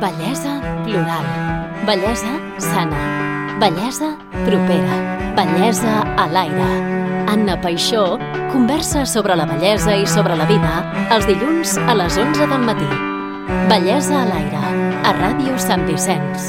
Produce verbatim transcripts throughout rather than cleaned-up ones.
Bellesa plural. Bellesa sana. Bellesa propera. Bellesa a l'aire. Anna Paixó conversa sobre la bellesa i sobre la vida els dilluns a les onze del matí. Bellesa a l'aire, a Ràdio Sant Vicenç.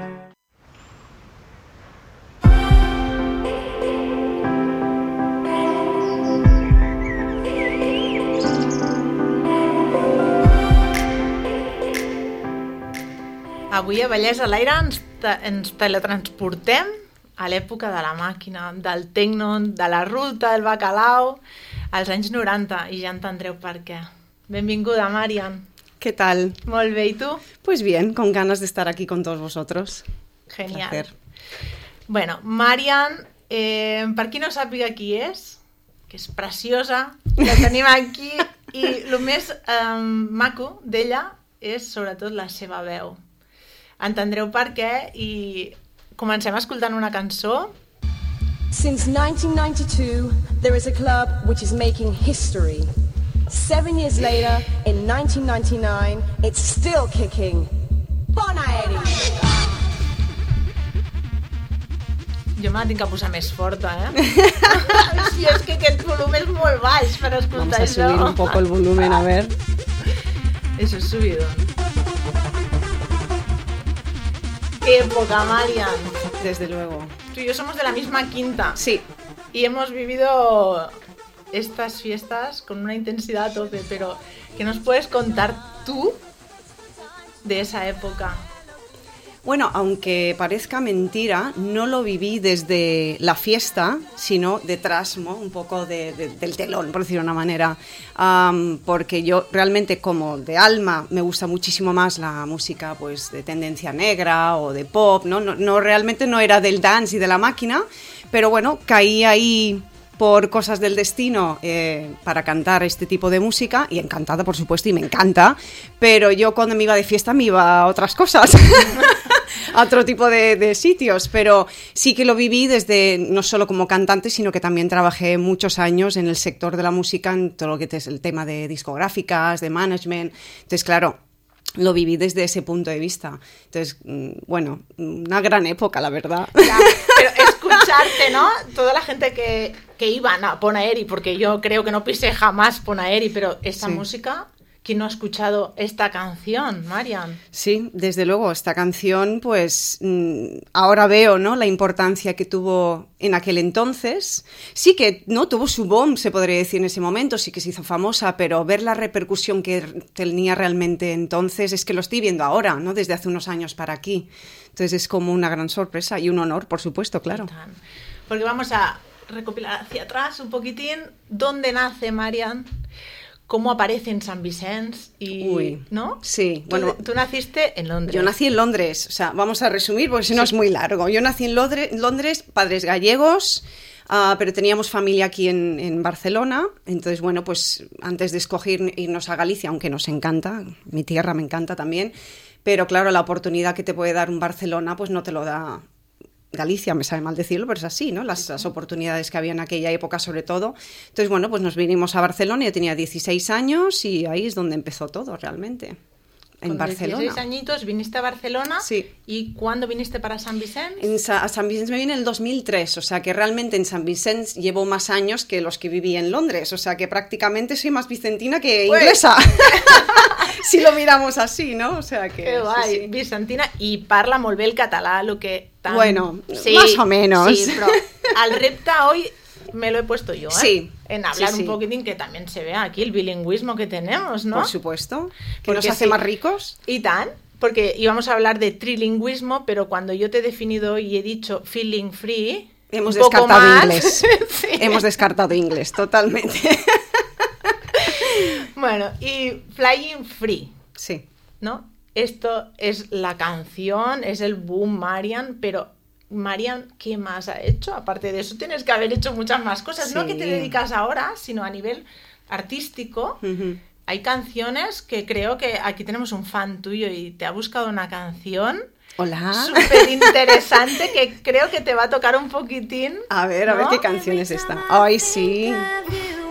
Avui a Bellesa a l'aire ens, te- ens teletransportem a l'època de la màquina, del tecno, de la ruta, del bacalao, als anys noranta, i ja entendreu per què. Benvinguda, Marian. ¿Qué tal? Molt bé, i tu? Pues bien, con ganas de estar aquí con todos vosotros. Genial. Placer. Bueno, Marian, eh, per qui no sàpiga qui és, que és preciosa, la tenim aquí, i el més eh, maco d'ella és sobretot la seva veu. Entendreu per què i comencem escoltant una cançó. Since nineteen ninety-two, there is a club which is making history. Seven years later, in nineteen ninety-nine, it's still kicking. Bonaeri! Jo me la tinc que posar més forta, eh? Sí, és que aquest volum és molt baix per escoltar Vamos a això. subir un poco el volumen, a ver. Eso es subidón. ¡Qué época, Marian! Desde luego. Tú y yo somos de la misma quinta. Sí, Y hemos vivido estas fiestas con una intensidad a tope, pero ¿qué nos puedes contar tú de esa época? bueno, aunque parezca mentira, no lo viví desde la fiesta, sino detrás, ¿no? Un poco de, de, del telón, por decirlo de una manera. Um, porque yo realmente, como de alma, me gusta muchísimo más la música pues, de tendencia negra o de pop, ¿no? No, no realmente no era del dance y de la máquina, pero bueno, caí ahí por cosas del destino eh, para cantar este tipo de música, y encantada, por supuesto, y me encanta, pero yo cuando me iba de fiesta me iba a otras cosas. A otro tipo de, de sitios, pero sí que lo viví desde, no solo como cantante, sino que también trabajé muchos años en el sector de la música, en todo lo que es el tema de discográficas, de management. Entonces, claro, lo viví desde ese punto de vista. Entonces, bueno, una gran época, la verdad. Ya, pero escucharte, ¿no? Toda la gente que, que iban a Bonaeri, porque yo creo que no pisé jamás Bonaeri, pero esta Sí. música... ¿Quién no ha escuchado esta canción, Marian? Sí, desde luego, esta canción, pues mmm, ahora veo, ¿no?, la importancia que tuvo en aquel entonces. Sí que no tuvo su boom, se podría decir, en ese momento, sí que se hizo famosa, pero ver la repercusión que tenía realmente entonces es que lo estoy viendo ahora, ¿no?, desde hace unos años para aquí. Entonces es como una gran sorpresa y un honor, por supuesto, claro. Porque vamos a recopilar hacia atrás un poquitín. ¿Dónde nace Marian? ¿Cómo aparece en San Vicenç? Y, Uy, ¿no? sí, Tú, bueno. tú naciste en Londres. Yo nací en Londres, o sea, vamos a resumir porque si no es muy largo. Yo nací en Londres, Londres padres gallegos, uh, pero teníamos familia aquí en, en Barcelona. Entonces, bueno, pues antes de escoger irnos a Galicia, aunque nos encanta, mi tierra me encanta también, pero claro, la oportunidad que te puede dar un Barcelona, pues no te lo da Galicia, me sabe mal decirlo, pero es así, ¿no? Las, las oportunidades que había en aquella época, sobre todo. Entonces, bueno, pues nos vinimos a Barcelona, yo tenía dieciséis años y ahí es donde empezó todo realmente, en Con Barcelona. dieciséis añitos viniste a Barcelona. Sí. ¿Y cuándo viniste para San Vicenç? En Sa- a San Vicenç me vine en el dos mil tres, o sea que realmente en San Vicenç llevo más años que los que viví en Londres, o sea que prácticamente soy más vicentina que Pues. inglesa. Si lo miramos así, ¿no? O sea que... Que guai, sí, sí. Vicentina, i parla molt bé el català, lo que tan... Bueno, más o menos. Sí, pero al repte hoy me lo he puesto yo, ¿eh? Sí, En hablar sí, un sí. poquitín, que también se vea aquí el bilingüismo que tenemos, ¿no? Por supuesto, que Porque nos hace sí. más ricos. Y tan, porque íbamos a hablar de trilingüismo, pero cuando yo te he definido y he dicho feeling free... Hemos un poco descartado más, inglés. sí. Hemos descartado inglés, totalmente. Bueno, y flying free, Sí. ¿no? Esto es la canción, es el boom, Marian, pero Marian, ¿qué más ha hecho? Aparte de eso, tienes que haber hecho muchas más cosas. No Sí. que te dedicas ahora, sino a nivel artístico. Ujú. Hay canciones que creo que aquí tenemos un fan tuyo y te ha buscado una canción Hola. súper interesante que creo que te va a tocar un poquitín. A ver, a ver ¿no? qué canción es esta. Ay, sí.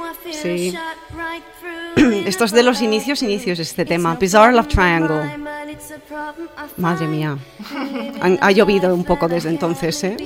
Sí. Esto es de los inicios, inicios, este tema. Bizarre Love Triangle. Madre mía, ha, ha llovido un poco desde entonces, ¿eh?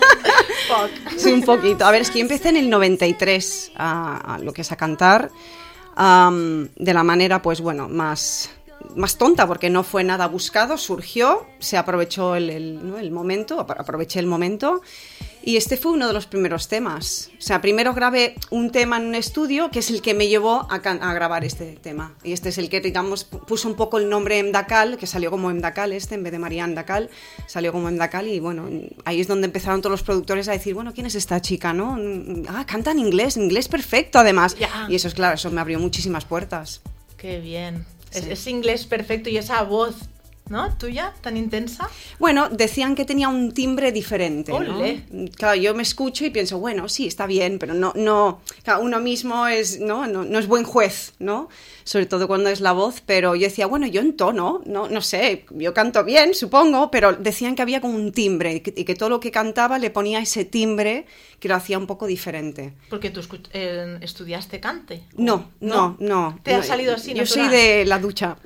Sí, un poquito. A ver, es que yo empecé en el noventa y tres a, a lo que es a cantar, um, de la manera, pues bueno, más... más tonta, porque no fue nada buscado, surgió, se aprovechó el, el, ¿no? el momento, aproveché el momento, y este fue uno de los primeros temas. O sea, primero grabé un tema en un estudio, que es el que me llevó a, a grabar este tema, y este es el que, digamos, puso un poco el nombre Emdacal, que salió como Emdacal este, en vez de María Emdacal, salió como Emdacal, y bueno, ahí es donde empezaron todos los productores a decir, bueno, ¿quién es esta chica, no? Ah, canta en inglés, inglés perfecto, además, yeah. Y eso es claro, eso me abrió muchísimas puertas. Qué bien. Sí. Es, es inglés perfecto y esa voz, ¿no? ¿Tuya? ¿Tan intensa? Bueno, decían que tenía un timbre diferente, ¿no? ¡Olé! Claro, yo me escucho y pienso, bueno, sí, está bien, pero no, no, claro, uno mismo es, ¿no? No, no es buen juez, ¿no? Sobre todo cuando es la voz, pero yo decía, bueno, yo entono, no, no sé, yo canto bien, supongo, pero decían que había como un timbre y que, y que todo lo que cantaba le ponía ese timbre que lo hacía un poco diferente. Porque tú eh, estudiaste cante. No, no, no, no. ¿Te ha no, salido así? Yo natural? soy de la ducha.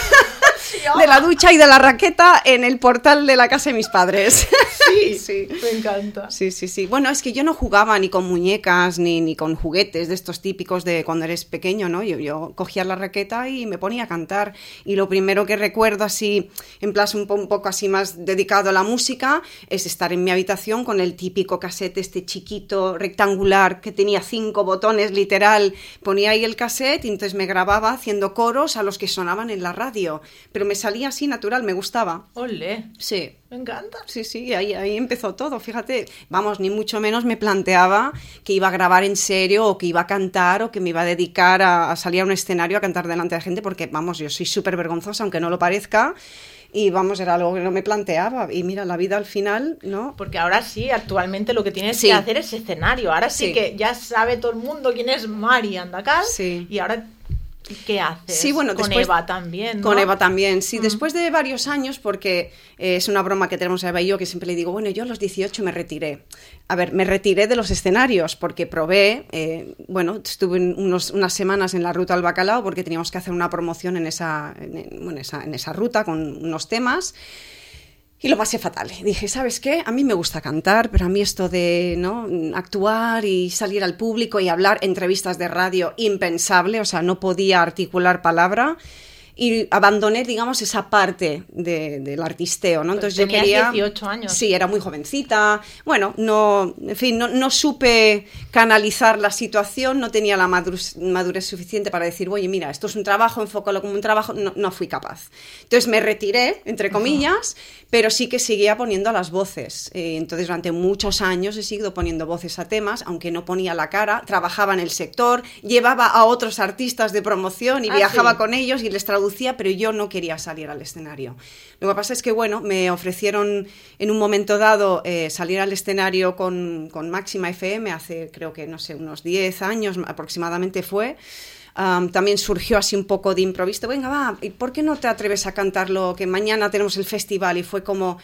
De la ducha y de la raqueta en el portal de la casa de mis padres. Sí, sí, me encanta. Sí, sí, sí. Bueno, es que yo no jugaba ni con muñecas ni, ni con juguetes de estos típicos de cuando eres pequeño, ¿no? Yo, yo cogía la raqueta y me ponía a cantar. Y lo primero que recuerdo así, en plan un, po- un poco así más dedicado a la música, es estar en mi habitación con el típico cassette este chiquito, rectangular, que tenía cinco botones, literal. Ponía ahí el cassette y entonces me grababa haciendo coros a los que sonaban en la radio. Pero me salía así natural, me gustaba. ¡Olé! Sí. Me encanta. Sí, sí, ahí, ahí empezó todo, fíjate. Vamos, ni mucho menos me planteaba que iba a grabar en serio o que iba a cantar o que me iba a dedicar a, a salir a un escenario a cantar delante de gente, porque, vamos, yo soy súper vergonzosa, aunque no lo parezca. Y vamos, era algo que no me planteaba. Y mira, la vida al final, ¿no? Porque ahora sí, actualmente lo que tienes Sí. que hacer es escenario. Ahora sí, Sí. que ya sabe todo el mundo quién es Mari Andacal. Sí. Y ahora, ¿qué haces? Sí, bueno, con después, Eva también, ¿no? Con Eva también, sí. Mm. Después de varios años, porque eh, es una broma que tenemos Eva y yo, que siempre le digo, bueno, yo a los dieciocho me retiré. A ver, me retiré de los escenarios porque probé, eh, bueno, estuve unos, unas semanas en la ruta al bacalao porque teníamos que hacer una promoción en esa, en, bueno, esa, en esa ruta con unos temas. Y lo pasé fatal. Dije, ¿sabes qué? A mí me gusta cantar, pero a mí esto de, ¿no?, actuar y salir al público y hablar, entrevistas de radio, impensable. O sea, no podía articular palabra. Y abandoné, digamos, esa parte de, del artisteo, ¿no? Entonces Tenías yo quería... dieciocho años. Sí, era muy jovencita. Bueno, no, en fin, no, no supe canalizar la situación, no tenía la madurez, madurez suficiente para decir, oye, mira, esto es un trabajo, enfócalo como un trabajo. No, no fui capaz. Entonces me retiré, entre comillas, uh-huh. pero sí que seguía poniendo las voces. Eh, entonces durante muchos años he seguido poniendo voces a temas, aunque no ponía la cara, trabajaba en el sector, llevaba a otros artistas de promoción y ah, viajaba sí. con ellos y les traducía, pero yo no quería salir al escenario. Lo que pasa es que, bueno, me ofrecieron en un momento dado eh, salir al escenario con, con Máxima F M hace, creo que, no sé, unos diez años aproximadamente fue. Um, también surgió así un poco de improviso. Venga, va, ¿y por qué no te atreves a cantarlo? Que mañana tenemos el festival. Y fue como,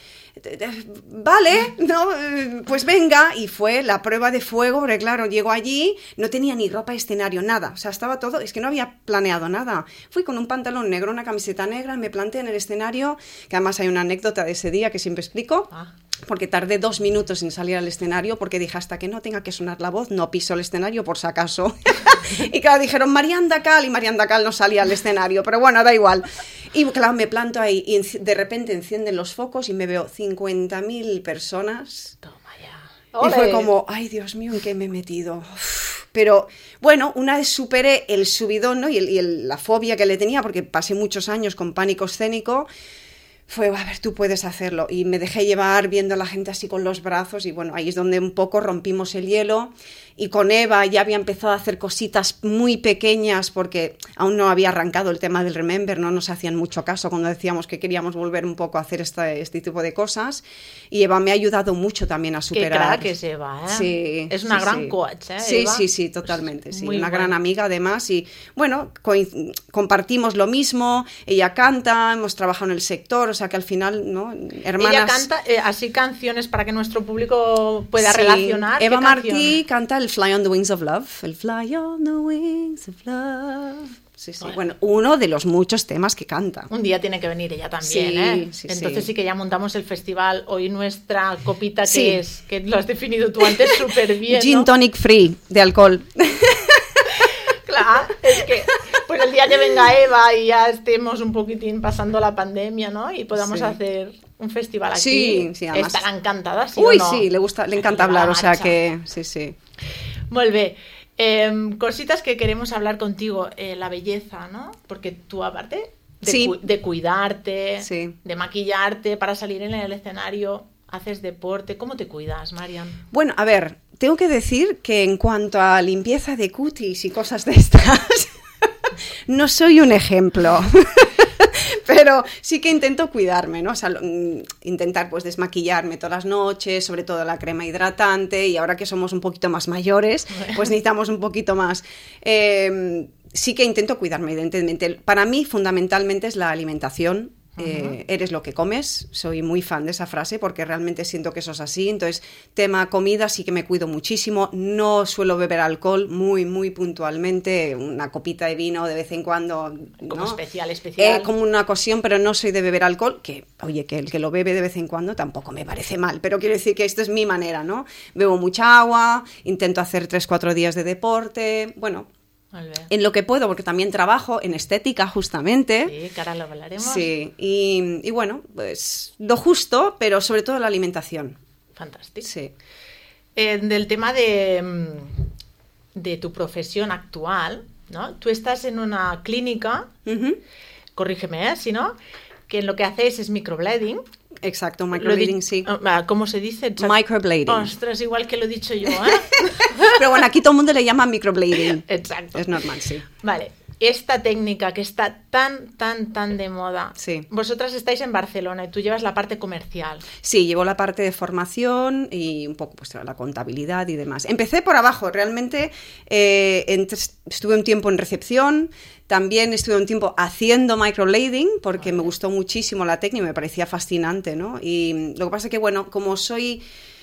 vale, no, pues venga. Y fue la prueba de fuego, porque claro, llego allí, no tenía ni ropa de escenario, nada. O sea, estaba todo, es que no había planeado nada. Fui con un pantalón negro, una camiseta negra, me planté en el escenario, que además hay una anécdota de ese día que siempre explico. Ah. Porque tardé dos minutos en salir al escenario porque dije, hasta que no tenga que sonar la voz, no piso el escenario por si acaso. Y claro, dijeron, María Andacal, y María Andacal no salía al escenario, pero bueno, da igual. Y claro, me planto ahí y de repente encienden los focos y me veo cincuenta mil personas. Toma ya. Y ¡Ole! fue como, ay, Dios mío, ¿en qué me he metido? Uf. Pero bueno, una vez superé el subidón, ¿no?, y, el, y el, la fobia que le tenía, porque pasé muchos años con pánico escénico, fue, a ver, tú puedes hacerlo. Y me dejé llevar viendo a la gente así con los brazos y bueno, ahí es donde un poco rompimos el hielo. Y con Eva ya había empezado a hacer cositas muy pequeñas porque aún no había arrancado el tema del Remember, no nos hacían mucho caso cuando decíamos que queríamos volver un poco a hacer este, este tipo de cosas. Y Eva me ha ayudado mucho también a superar. Qué crack es Eva, ¿eh? Sí, es una sí, gran sí. coach, ¿eh? Sí, Eva. sí, sí, totalmente. Sí. Muy Una buena. gran amiga además y bueno, co- compartimos lo mismo, ella canta, hemos trabajado en el sector, o sea que al final, ¿no? Hermanas... Ella canta eh, así canciones para que nuestro público pueda Sí. relacionar. Eva ¿Qué Martí canciones? canta el Fly on the Wings of Love, el Fly on the Wings of Love. Sí, sí. Bueno. Bueno, uno de los muchos temas que canta. Un día tiene que venir ella también, Sí, ¿eh? sí, Entonces sí. sí que ya montamos el festival. Hoy nuestra copita que Sí. es, que lo has definido tú antes súper bien, Gin ¿no? tonic free, de alcohol. Claro, es que pues el día que venga Eva y ya estemos un poquitín pasando la pandemia, ¿no? Y podamos Sí. hacer un festival aquí. Sí, sí, además. Estará encantada, ¿sí Uy, o no? sí, le gusta, le encanta Aquí va hablar, la o sea marcha. que sí, sí. Molt bé. Eh, cositas que queremos hablar contigo. Eh, la belleza, ¿no? Porque tú, aparte de, Sí. cu- de cuidarte, Sí. de maquillarte para salir en el escenario, haces deporte. ¿Cómo te cuidas, Marian? Bueno, a ver, tengo que decir que en cuanto a limpieza de cutis y cosas de estas, no soy un ejemplo. Pero sí que intento cuidarme, ¿no? O sea, lo- mm, intentar pues desmaquillarme todas las noches, sobre todo la crema hidratante, y ahora que somos un poquito más mayores, pues necesitamos un poquito más. Eh, sí que intento cuidarme, evidentemente. Para mí, fundamentalmente, es la alimentación. Eh, eres lo que comes, soy muy fan de esa frase porque realmente siento que eso es así. Entonces, tema comida sí que me cuido muchísimo, no suelo beber alcohol, muy muy puntualmente, una copita de vino de vez en cuando, Como ¿no? especial, especial. Eh, como una ocasión, pero no soy de beber alcohol, que oye, que el que lo bebe de vez en cuando tampoco me parece mal, pero quiero decir que esta es mi manera, ¿no? Bebo mucha agua, intento hacer tres cuatro días de deporte, bueno, Molt bé. en lo que puedo, porque también trabajo en estética justamente. Sí, que ahora lo hablaremos. Sí, y, y bueno, pues lo justo, pero sobre todo la alimentación. Fantàstic. Sí. Eh, del tema de, mm, de tu profesión actual, ¿no? Tú estás en una clínica, Ujú. corrígeme, ¿eh? Si no, que lo que hacéis es microblading. Exacto, Lo di- microblading, sí. Ah, ¿Cómo se dice? Exact- Microblading. Ostras, igual que lo he dicho yo, ¿eh? Pero bueno, aquí todo el mundo le llama microblading. Exacto. Es normal, sí. Vale, esta técnica que está tan, tan, tan de moda. Sí. Vosotras estáis en Barcelona y tú llevas la parte comercial. Sí, llevo la parte de formación y un poco pues la contabilidad y demás. Empecé por abajo, realmente eh, ent- estuve un tiempo en recepción, también estuve un tiempo haciendo microblading porque me gustó muchísimo la técnica, me parecía fascinante, ¿no? Y lo que pasa es que, bueno, como soy...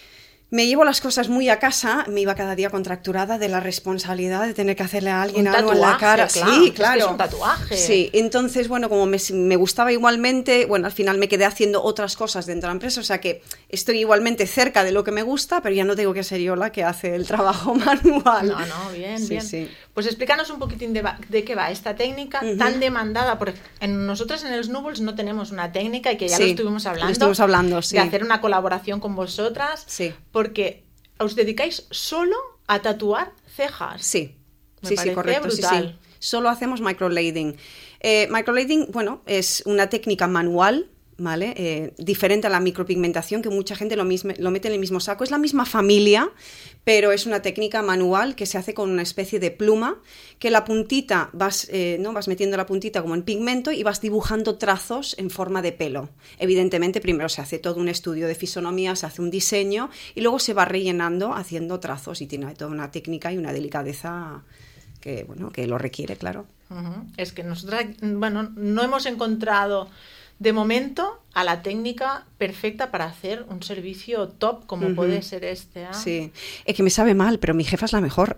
Me llevo las cosas muy a casa, me iba cada día contracturada de la responsabilidad de tener que hacerle a alguien Un algo en la tatuaje, cara. claro, Sí, es que claro. es un tatuaje. Sí, entonces, bueno, como me, me gustaba igualmente, bueno, al final me quedé haciendo otras cosas dentro de la empresa, o sea que estoy igualmente cerca de lo que me gusta, pero ya no tengo que ser yo la que hace el trabajo manual. No, no, bien, Sí, bien. sí. Pues explícanos un poquitín de, va- de qué va esta técnica Ujú. tan demandada. Porque en, nosotros en los Núvols no tenemos una técnica y que ya Sí, lo estuvimos hablando. lo estuvimos hablando, sí. De hacer una colaboración con vosotras. Sí. Porque os dedicáis solo a tatuar cejas. Sí, Me sí, sí, parece correcto. Sí, brutal. sí. Solo hacemos microblading. Eh, microblading, bueno, es una técnica manual, ¿vale? Eh, diferente a la micropigmentación, que mucha gente lo, mismo, lo mete en el mismo saco. Es la misma familia, pero es una técnica manual que se hace con una especie de pluma, que la puntita, vas, eh, ¿no? vas metiendo la puntita como en pigmento y vas dibujando trazos en forma de pelo. Evidentemente, primero se hace todo un estudio de fisonomía, se hace un diseño y luego se va rellenando haciendo trazos y tiene toda una técnica y una delicadeza que, bueno, que lo requiere, claro. Ujú. Es que nosotras, bueno, no hemos encontrado de momento a la técnica perfecta para hacer un servicio top como Ujú. puede ser este. ¿eh? Sí, es que me sabe mal, pero mi jefa es la mejor.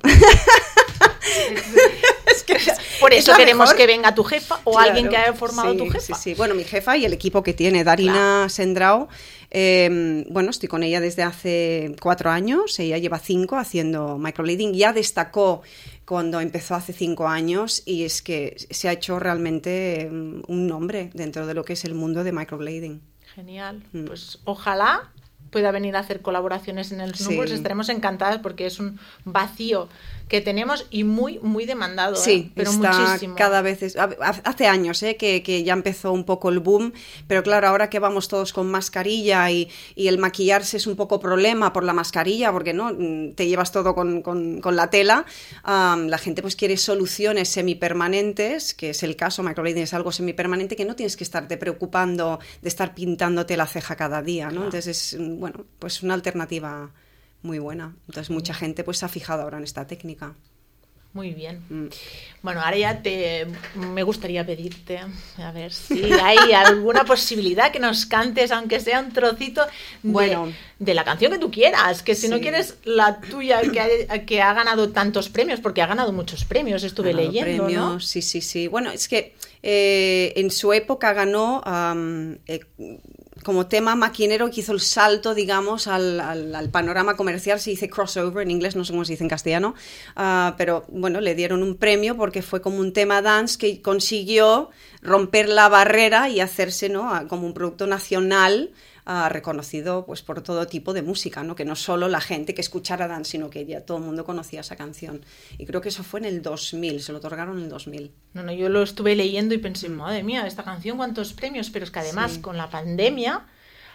Es que por es eso la queremos mejor. que venga tu jefa o Claro, alguien que haya formado sí, tu jefa. Sí, sí. Bueno, mi jefa y el equipo que tiene, Darina Sendrao. Eh, bueno, estoy con ella desde hace cuatro años, ella lleva cinco haciendo microblading, ya destacó cuando empezó hace cinco años y es que se ha hecho realmente um, un nombre dentro de lo que es el mundo de microblading. Genial. Mm. Pues ojalá pueda venir a hacer colaboraciones en el Sí. Núvols. Estaremos encantadas porque es un vacío que tenemos y muy, muy demandado. Sí, ¿eh? Pero está muchísimo. cada vez... es- hace años ¿eh? que, que ya empezó un poco el boom, pero claro, ahora que vamos todos con mascarilla y, y el maquillarse es un poco problema por la mascarilla, porque no Mm, te llevas todo con, con, con la tela, um, la gente pues quiere soluciones semipermanentes, que es el caso, microblading es algo semipermanente, que no tienes que estarte preocupando de estar pintándote la ceja cada día, ¿no? Claro. Entonces es, bueno, pues una alternativa muy buena. Entonces mucha gente pues se ha fijado ahora en esta técnica. muy bien. Mm. Bueno, ahora ya te me gustaría pedirte, a ver si hay alguna posibilidad que nos cantes, aunque sea un trocito de, bueno. de la canción que tú quieras, que si sí. no quieres la tuya que ha, que ha ganado tantos premios, porque ha ganado muchos premios, estuve ha ganado leyendo, premios, ¿no? Sí, sí, sí. Bueno, es que eh, en su época ganó um, eh, como tema maquinero, que hizo el salto, digamos, al, al, al panorama comercial. Se dice crossover en inglés, no sé cómo se dice en castellano, uh, pero bueno, le dieron un premio porque fue como un tema dance que consiguió romper la barrera y hacerse, ¿no?, como un producto nacional uh, reconocido pues por todo tipo de música, ¿no?, que no solo la gente que escuchara dance, sino que ya todo el mundo conocía esa canción. Y creo que eso fue en el dos mil, se lo otorgaron en el dos mil. No, no, yo lo estuve leyendo y pensé, madre mía, esta canción, cuántos premios, pero es que además sí. con la pandemia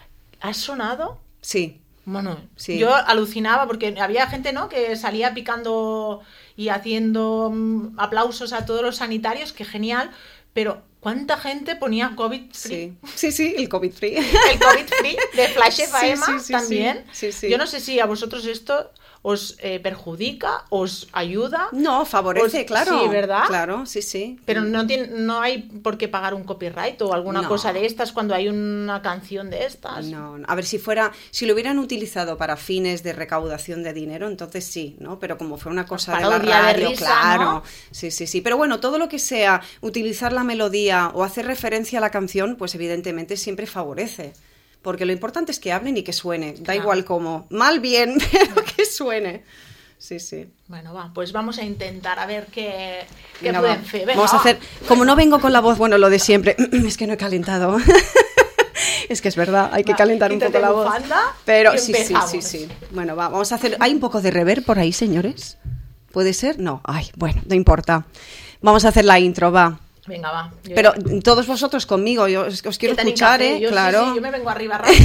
ha sonado. Sí. Bueno, sí. yo alucinaba porque había gente, ¿no?, que salía picando y haciendo um, aplausos a todos los sanitarios, que genial, pero ¿cuánta gente ponía COVID free? Sí, sí, sí, el COVID free. El COVID free de Flash F M sí, sí, sí, también. Sí, sí. Yo no sé si a vosotros esto os eh, perjudica, os ayuda. No, favorece, os, claro. Sí, ¿verdad? Claro, sí, sí. Pero no, tiene, no hay por qué pagar un copyright o alguna no. cosa de estas cuando hay una canción de estas. No, a ver, si fuera, si lo hubieran utilizado para fines de recaudación de dinero, entonces sí, ¿no? Pero como fue una cosa de la radio, de risa, claro. ¿no? Sí, sí, sí. Pero bueno, todo lo que sea utilizar la melodía o hacer referencia a la canción, pues evidentemente siempre favorece. Porque lo importante es que hablen y que suene. Da claro. igual cómo. Mal, bien, pero que suene. Sí, sí. Bueno, va, pues vamos a intentar a ver qué, qué pueden hacer. Vamos a hacer... Como no vengo con la voz, bueno, lo de siempre. Es que no he calentado. Es que es verdad, hay que va, calentar un poco la voz. Pero sí, sí, sí, sí. Bueno, va, vamos a hacer... ¿Hay un poco de reverb por ahí, señores? ¿Puede ser? No. Ay, bueno, no importa. Vamos a hacer la intro, va. Venga, va. Pero ya. Todos vosotros conmigo, yo os, os quiero escuchar, ¿eh? Yo, claro. Sí, sí, yo me vengo arriba rápido.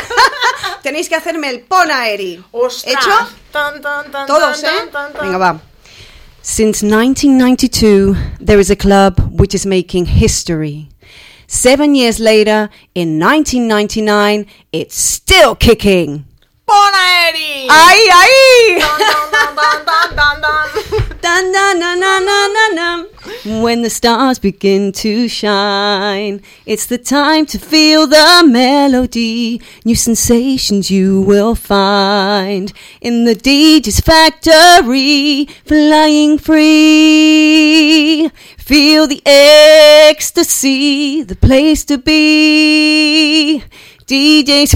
Tenéis que hacerme el Ponaeri. ¡Ostras! ¿Hecho? Tan, tan, tan, Todos, tan, ¿eh? Tan, tan. Venga, va. Since nineteen ninety-two, there is a club which is making history. Seven years later, in nineteen ninety-nine, it's still kicking. Ponaeri! ¡Ay, ay! Dun, dun, dun, dun, dun, dun. Dun, dun, dun, dun, dun, dun. When the stars begin to shine, it's the time to feel the melody. New sensations you will find in the D J's factory, flying free. Feel the ecstasy, the place to be. D J's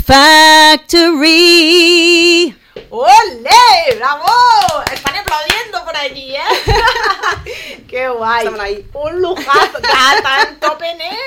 Factory. ¡Olé! ¡Bravo! Están aplaudiendo por allí, ¿eh? ¡Qué guay! Ahí. ¡Un lujazo! ¡Tanto pené!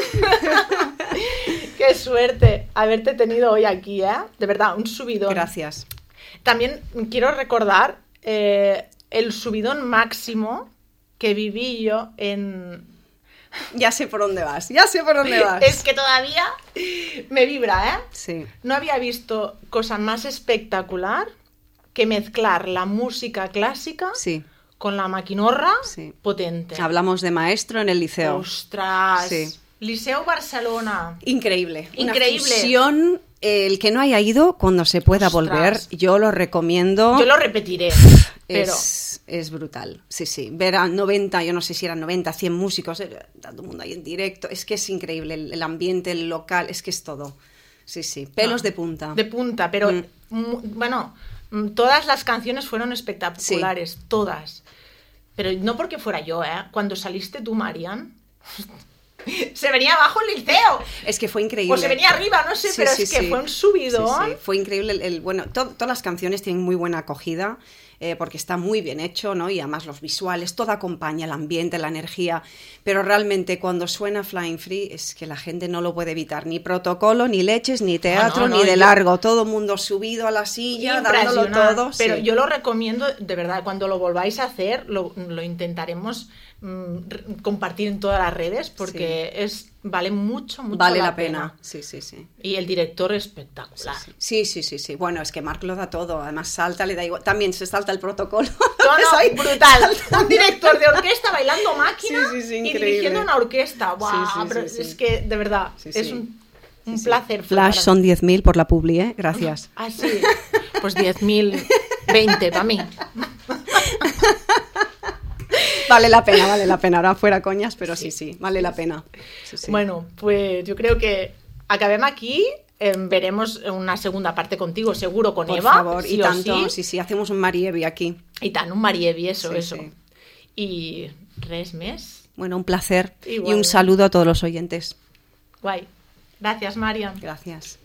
¡Qué suerte haberte tenido hoy aquí, ¿eh? De verdad, un subidón. Gracias. También quiero recordar eh, el subidón máximo que viví yo en... Ya sé por dónde vas, ya sé por dónde vas. Es que todavía me vibra, ¿eh? Sí. No había visto cosa más espectacular que mezclar la música clásica sí. con la maquinorra sí. potente. Hablamos de maestro en el liceo. ¡Ostras! Sí. Liceo Barcelona. Increíble. Increíble. Una fusión, el que no haya ido, cuando se pueda Ostras. volver, yo lo recomiendo. Yo lo repetiré. Pero... Es, es brutal, sí, sí. Ver a noventa, yo no sé si eran noventa, cien músicos, todo el mundo ahí en directo, es que es increíble, el, el ambiente, el local, es que es todo. Sí, sí, pelos no, de punta. De punta, pero mm. m- bueno, m- todas las canciones fueron espectaculares, sí. todas. Pero no porque fuera yo, ¿eh? Cuando saliste tú, Marian... Se venía abajo el liceo. Es que fue increíble. O se venía arriba, no sé, sí, pero sí, es que sí. fue un subidón. Sí, sí. Fue increíble. El, el, bueno, to, todas las canciones tienen muy buena acogida. Eh, porque está muy bien hecho, ¿no? Y además los visuales, todo acompaña el ambiente, la energía, pero realmente cuando suena Flying Free es que la gente no lo puede evitar, ni protocolo, ni leches, ni teatro, no, no, no, ni de yo... largo, todo el mundo subido a la silla, dándolo todo. Pero sí. yo lo recomiendo, de verdad, cuando lo volváis a hacer, lo, lo intentaremos mmm, compartir en todas las redes, porque sí. es vale mucho, mucho vale la, la pena. pena. Sí, sí, sí. Y el director espectacular. Sí sí. sí, sí, sí, sí. Bueno, es que Marc lo da todo, además salta, le da igual, también se salta el protocolo. No, no, ahí, brutal. Un director de orquesta bailando máquina sí, sí, sí, y dirigiendo una orquesta. Wow, sí, sí, pero sí, es sí. que, de verdad, sí, sí. es un, un sí, placer. Sí. Flash son diez mil por la publi, ¿eh? Gracias. Ah, sí. Pues diez mil veinte para mí. Vale la pena, vale la pena. Ahora fuera coñas, pero sí, sí, sí vale la pena. Sí, sí. Bueno, pues yo creo que acabem aquí. Eh, veremos una segunda parte contigo, seguro, con Por Eva. favor, sí y o tanto, sí. sí, sí, hacemos un Marievi aquí. I tant, un Marievi, eso, Sí, eso. sí. Y res més. Bueno, un placer. Igual. Y un saludo a todos los oyentes. Guay. Gracias, Marian. Gracias.